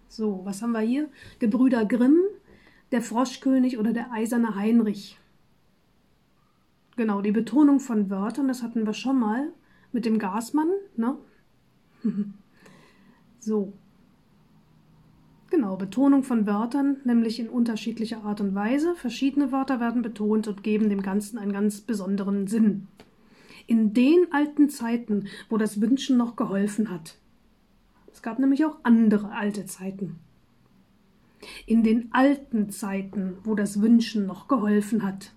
So, was haben wir hier? Gebrüder Grimm, der Froschkönig oder der eiserne Heinrich. Genau, die Betonung von Wörtern, das hatten wir schon mal mit dem Gasmann, ne? So. Genau, Betonung von Wörtern, nämlich in unterschiedlicher Art und Weise. Verschiedene Wörter werden betont und geben dem Ganzen einen ganz besonderen Sinn. In den alten Zeiten, wo das Wünschen noch geholfen hat. Es gab nämlich auch andere alte Zeiten. In den alten Zeiten, wo das Wünschen noch geholfen hat.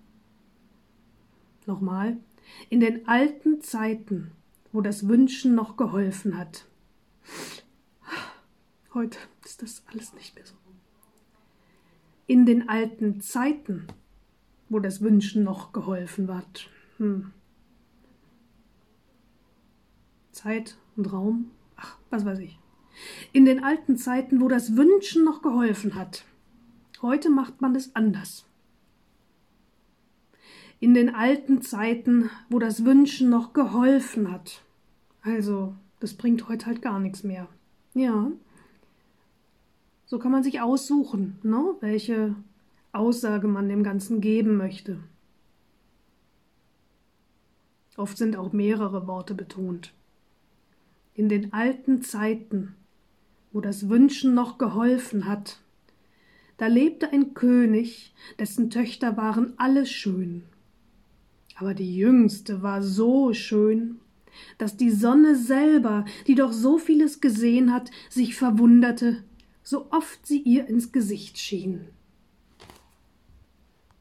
Nochmal. In den alten Zeiten, wo das Wünschen noch geholfen hat. Heute ist das alles nicht mehr so. In den alten Zeiten, wo das Wünschen noch geholfen hat. Zeit und Raum, ach, was weiß ich. In den alten Zeiten, wo das Wünschen noch geholfen hat. Heute macht man es anders. In den alten Zeiten, wo das Wünschen noch geholfen hat. Also, das bringt heute halt gar nichts mehr. Ja, so kann man sich aussuchen, ne, welche Aussage man dem Ganzen geben möchte. Oft sind auch mehrere Worte betont. In den alten Zeiten, wo das Wünschen noch geholfen hat, da lebte ein König, dessen Töchter waren alle schön. Aber die jüngste war so schön, dass die Sonne selber, die doch so vieles gesehen hat, sich verwunderte, so oft sie ihr ins Gesicht schien.